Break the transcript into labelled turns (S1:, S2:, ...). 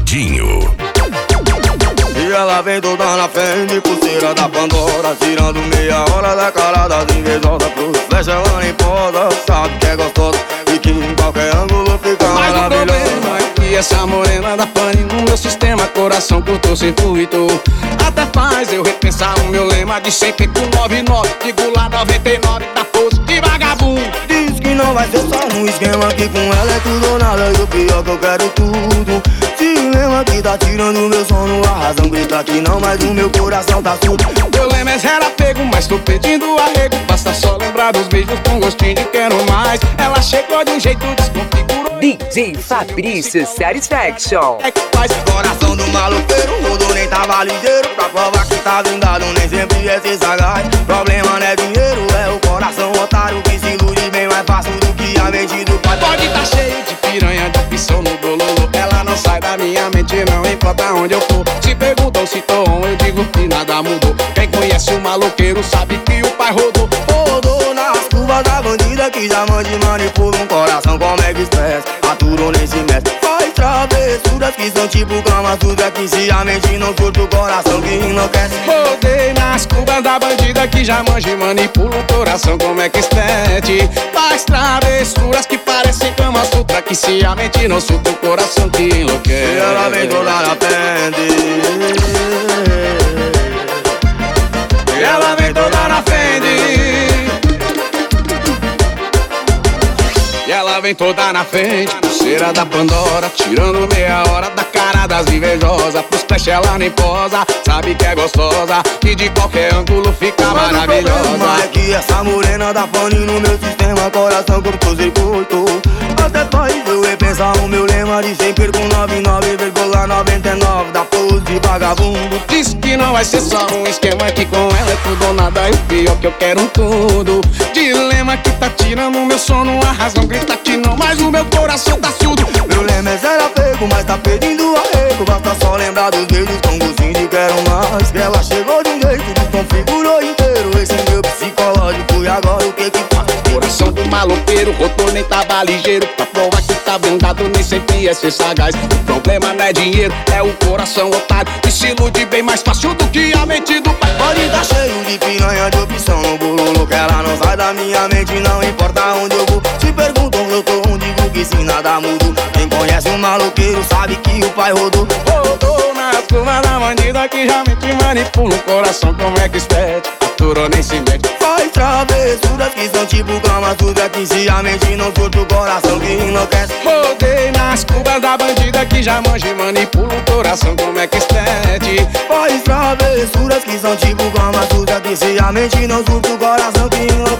S1: Dinho.
S2: E ela vem toda na frente, pulseira da Pandora, tirando meia hora da cara das invejosas. Pro flecha ela nem posa, sabe que é gostosa e que em qualquer ângulo fica
S3: mas
S2: maravilhosa.
S3: Mas o problema é que essa morena da pane no meu sistema, coração curtou sem intuito. Até faz eu repensar o meu lema de sempre com 99. Digo lá 99, da força de vagabundo.
S2: Diz que não vai ser só um esquema, que com ela é tudo ou nada. E o pior que eu quero tudo. Se lembra que tá tirando meu sono, a razão grita que não, mas o meu coração tá surdo.
S3: Meu lema é zero apego, mas tô pedindo arrego. Basta só lembrar dos beijos com gostinho de quero mais. Ela chegou de um jeito desconfigurou.
S4: DJ Fabrício Satisfaction.
S2: É que faz coração do maloqueiro, rodou nem tava ligeiro. Pra provar que tá blindado, nem sempre é ser sagaz. Problema não é dinheiro, é o coração otário que se ilude bem mais fácil do que a mente do pai.
S3: Pode tá cheio de piranha, de opção no bololo. Ela não sai da minha mente, não importa onde eu for. Se perguntam se tô on, eu digo que nada mudou. Quem conhece o maloqueiro sabe que o pai rodou.
S2: Rodou nas curvas da bandida que já mande manipula um coração como é que estresse. Aturou nem se mexe, faz travessuras que são tipo cama suja, que se a mente não surta o coração que enlouquece.
S3: Rodei nas curvas da bandida que já manja e manipula o coração como é que estete. Faz travessuras que parecem cama sutra, que se a mente não surta o coração que enlouquece.
S2: E ela vem toda na frente,
S3: e ela vem toda na frente, e ela vem toda na frente, pulseira da Pandora, tirando meia hora da cara das invejosas. Pros flash ela nem posa, sabe que é gostosa e de qualquer ângulo fica maravilhosa.
S2: O problema é que essa morena da pane no meu sistema, coração curto circuito. Até faz eu repensar o meu lema de sempre com 99,99 da pose de vagabundo.
S3: Diz que não vai ser só um esquema, que com ela é tudo ou nada. E o pior que eu quero tudo. Dilema que tá tirando meu sono, a razão grita que não, mas o meu coração tá surdo.
S2: Meu lema é zero apego, mas tá pedindo arrego. Basta só lembrar dos beijos com gostinho de quero mais. Que ela chegou de um jeito, desconfigurou inteiro esse meu psicológico. E agora o que que faz?
S3: Coração do maloqueiro, rodou nem tava ligeiro. Pra provar que tá blindado, nem sempre é ser sagaz. O problema não é dinheiro, é o coração otário que se ilude bem mais fácil do que a mente do pai.
S2: Pode tá cheio de piranha, de opção no bololo, que ela não sai da minha mente, não importa onde eu vou. Se perguntam eu tô onde, digo que se nada mudo. Quem conhece o maloqueiro sabe que o pai rodou.
S3: Rodou nas curvas da bandida que já mente manipula o coração como é que espete. Aturou nem se mete,
S2: faz travessuras que são tipo cama suja, que se a mente não surta o coração que enlouquece.
S3: Rodei nas curvas da bandida que já manja e manipula o coração como é que estete.
S2: Faz travessuras que são tipo cama suja, que se a mente não surta o coração que enlouquece.